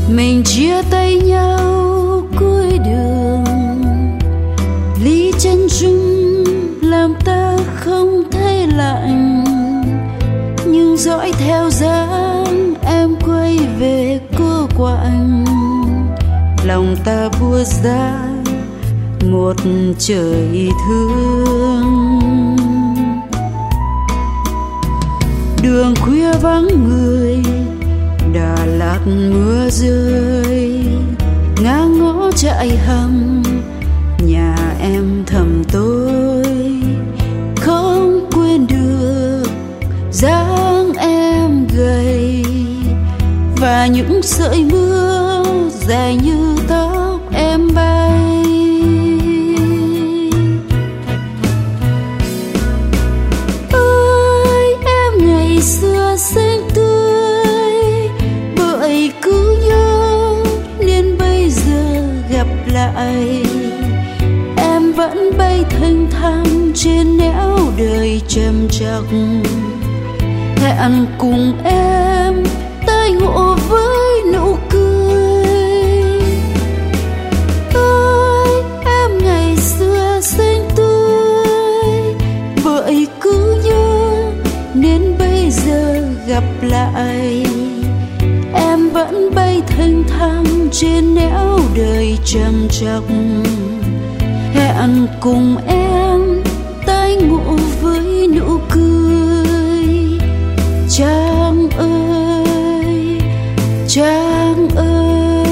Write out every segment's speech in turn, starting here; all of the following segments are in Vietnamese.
Mình chia tay nhau cuối đường, ly chân dung làm ta không thấy lạnh, nhưng dõi theo dáng em quay về cô quạnh, lòng ta buốt giá một trời thương. Đường khuya vắng người, Đà Lạt mưa rơi, ngang ngõ chạy hầm, nhà em thầm tôi không quên được dáng em gầy và những sợi mưa dài như tóc em bay. Ôi em ngày xưa xinh tươi, bởi cứ nhớ nên bây giờ gặp lại em vẫn bay thênh thang trên nẻo đời trầm trọc. Hẹn cùng em tái ngộ với nụ cười. Ôi em ngày xưa xinh tươi, bởi cứ nhớ nên bây giờ gặp lại em vẫn bay thênh thang trên nẻo đời trầm trọc. Hẹn cùng em tái ngộ với nụ cười. Trang ơi, Trang ơi.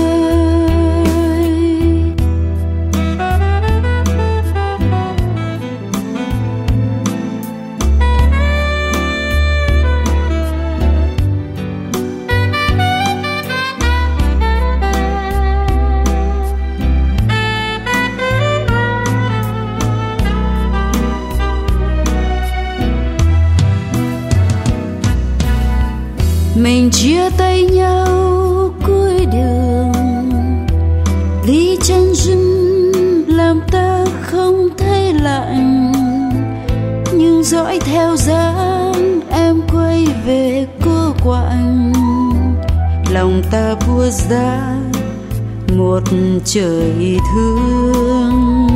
Mình chia tay nhau cuối đường, ly chân dung làm ta không thấy lạnh, nhưng dõi theo dáng em quay về cô quạnh, lòng ta buốt giá một trời thương.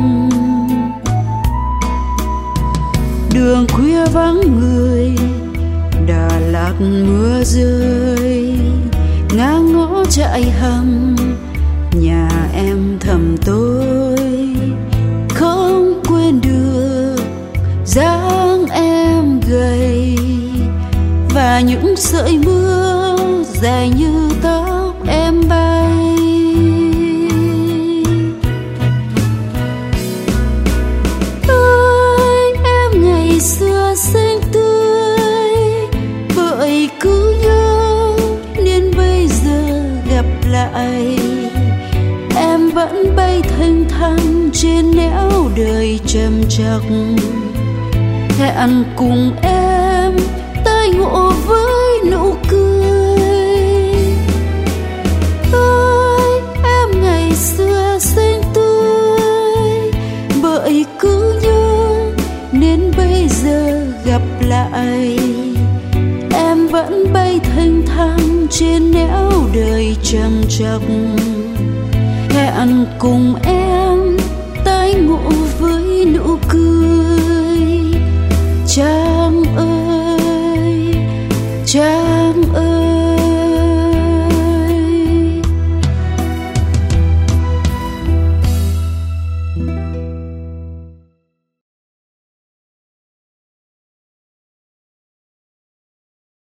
Đường khuya vắng người, Đà Lạt mưa rơi, ngang ngõ chạy hầm, nhà em thầm tôi không quên được dáng em gầy và những sợi mưa dài như tóc em bay. Ôi em ngày xưa xinh tươi, bởi cứ nhớ nên bây giờ gặp lại em vẫn bay thênh thang trên nẻo đời trầm trọc. Hẹn cùng em tái ngộ với nụ cười. Ôi em ngày xưa xinh tươi, bởi cứ nhớ nên bây giờ gặp lại em vẫn bay thênh thang trên nẻo đời trầm trọc. Hẹn cùng em